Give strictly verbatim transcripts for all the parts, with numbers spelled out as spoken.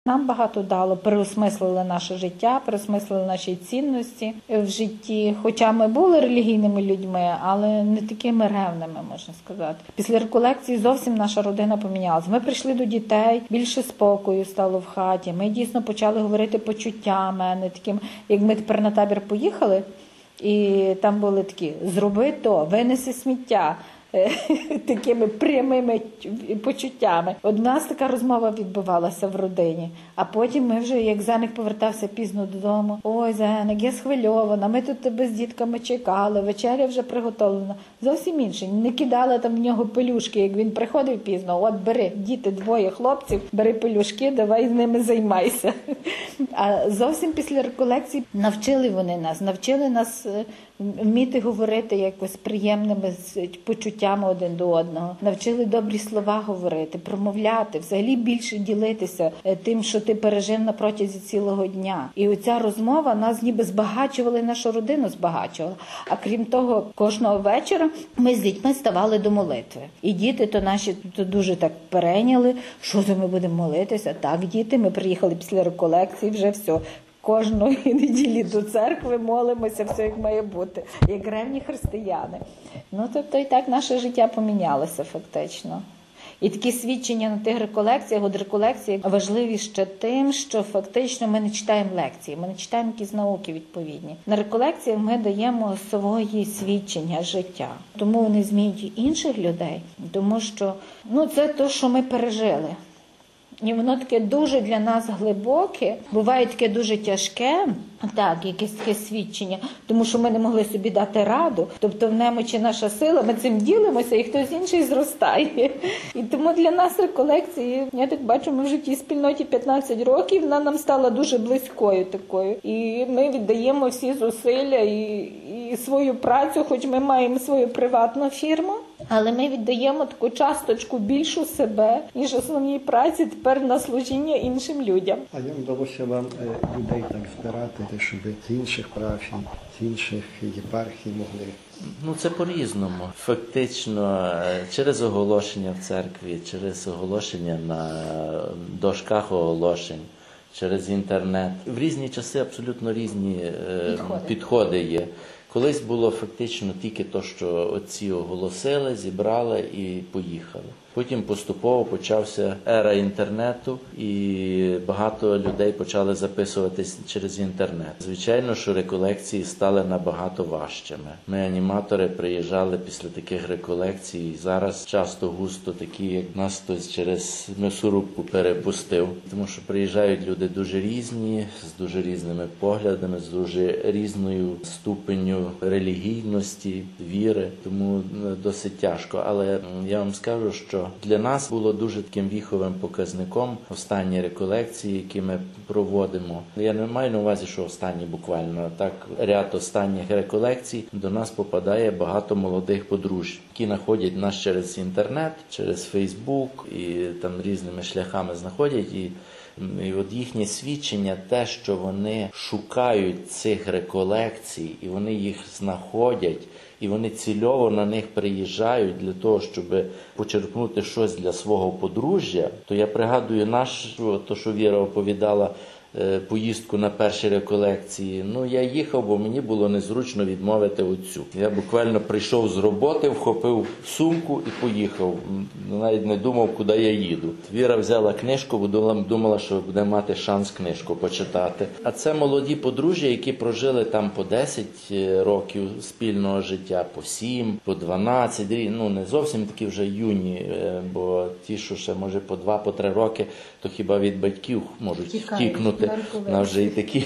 Нам багато дало, переосмислили наше життя, переосмислили наші цінності в житті. Хоча ми були релігійними людьми, але не такими ревними, можна сказати. Після реколекції зовсім наша родина помінялась. Ми прийшли до дітей, більше спокою стало в хаті. Ми дійсно почали говорити почуттями, а не таким, як ми тепер на табір поїхали. І там були такі: зроби то, винеси сміття. Такими прямими почуттями. От у нас така розмова відбувалася в родині. А потім ми вже, як Зеник повертався пізно додому: ой, Зеник, я схвильована, ми тут тебе з дітками чекали, вечеря вже приготовлена. Зовсім інше. Не кидала там в нього пелюшки, як він приходив пізно: от бери, діти, двоє хлопців, бери пелюшки, давай з ними займайся. А зовсім після реколекції навчили вони нас, навчили нас вміти говорити якось приємними почуттями один до одного. Навчили добрі слова говорити, промовляти, взагалі більше ділитися тим, що ти пережив на протязі цілого дня. І оця розмова нас ніби збагачувала, і нашу родину збагачувала. А крім того, кожного вечора ми з дітьми ставали до молитви. І діти то наші то дуже так перейняли: що то ми будемо молитися? Так, діти, ми приїхали після реколекції, вже все. Кожної неділі до церкви молимося, все як має бути, як ревні християни. Ну, тобто і так наше життя помінялося фактично. І такі свідчення на тих реколекціях, от реколекції важливі ще тим, що фактично ми не читаємо лекції, ми не читаємо якісь науки відповідні. На реколекціях ми даємо свої свідчення життя. Тому вони змінюють інших людей, тому що ну, це те, що ми пережили. І воно таке дуже для нас глибоке, буває таке дуже тяжке, так, якесь таке свідчення, тому що ми не могли собі дати раду. Тобто в немочі наша сила, ми цим ділимося, і хтось інший зростає. І тому для нас реколекції, я так бачу, ми в житті спільноті п'ятнадцять років, вона нам стала дуже близькою такою. І ми віддаємо всі зусилля і, і свою працю, хоч ми маємо свою приватну фірму, але ми віддаємо таку часточку більшу себе, ніж основній праці, тепер на служіння іншим людям. А як вдалося вам людей так збирати, щоб з інших парафій, з інших єпархій могли? Ну, це по-різному. Фактично, через оголошення в церкві, через оголошення на дошках оголошень, через інтернет. В різні часи абсолютно різні підходи, підходи є. Колись було фактично тільки те, що отці оголосили, зібрали і поїхали. Потім поступово почався ера інтернету, і багато людей почали записуватись через інтернет. Звичайно, що реколекції стали набагато важчими. Ми, аніматори, приїжджали після таких реколекцій, зараз часто густо такі, як нас хтось через м'ясорубку перепустив. Тому що приїжджають люди дуже різні, з дуже різними поглядами, з дуже різною ступенню релігійності, віри, тому досить тяжко. Але я вам скажу, що для нас було дуже таким віховим показником останні реколекції, які ми проводимо. Я не маю на увазі, що останні буквально, так, ряд останніх реколекцій, до нас попадає багато молодих подружжя, які знаходять нас через інтернет, через Фейсбук і там різними шляхами знаходять. І І от їхнє свідчення, те, що вони шукають цих реколекцій, і вони їх знаходять, і вони цільово на них приїжджають для того, щоб почерпнути щось для свого подружжя, то я пригадую нашу, то, що Віра оповідала, поїздку на перші реколекції. Ну, я їхав, бо мені було незручно відмовити отцю. Я буквально прийшов з роботи, вхопив сумку і поїхав. Навіть не думав, куди я їду. Віра взяла книжку, бо думала, що буде мати шанс книжку почитати. А це молоді подружжя, які прожили там по десять років спільного життя, по сім, по дванадцять, ну не зовсім такі вже юні, бо ті, що ще може по два, по три роки, то хіба від батьків можуть втікнути. Нам вже і такі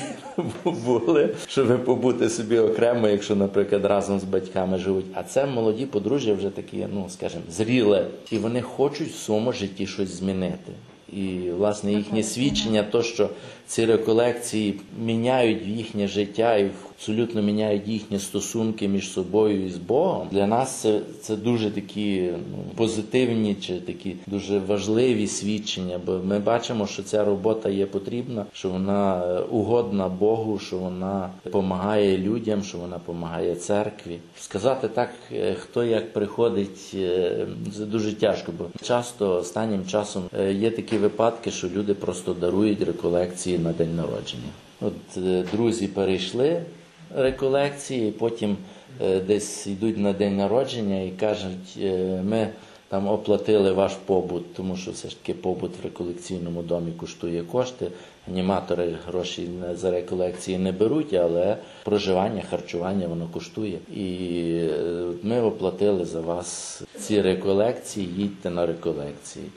були, щоб побути собі окремо, якщо, наприклад, разом з батьками живуть. А це молоді подружжя вже такі, ну, скажімо, зріле. І вони хочуть в своєму житті щось змінити. І, власне, їхнє свідчення, то, що ці реколекції міняють їхнє життя і абсолютно міняють їхні стосунки між собою і з Богом, для нас це, це дуже такі ну, позитивні чи такі дуже важливі свідчення, бо ми бачимо, що ця робота є потрібна, що вона угодна Богу, що вона допомагає людям, що вона допомагає церкві. Сказати так, хто як приходить, це дуже тяжко, бо часто останнім часом є такі такі випадки, що люди просто дарують реколекції на день народження. От е, друзі перейшли реколекції, потім е, десь йдуть на день народження і кажуть, е, ми там оплатили ваш побут, тому що все ж таки побут в реколекційному домі коштує кошти. Аніматори гроші за реколекції не беруть, але проживання, харчування воно коштує. І е, ми оплатили за вас ці реколекції, їдьте на реколекції.